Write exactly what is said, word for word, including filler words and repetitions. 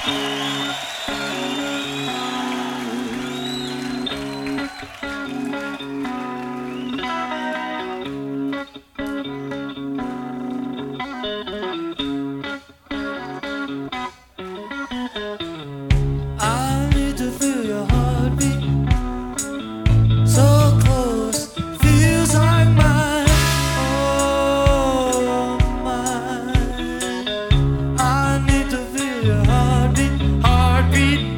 I need to feel your heartbeat so close, feels like mine, oh mine. I need to feel your heartbeat, heartbeat.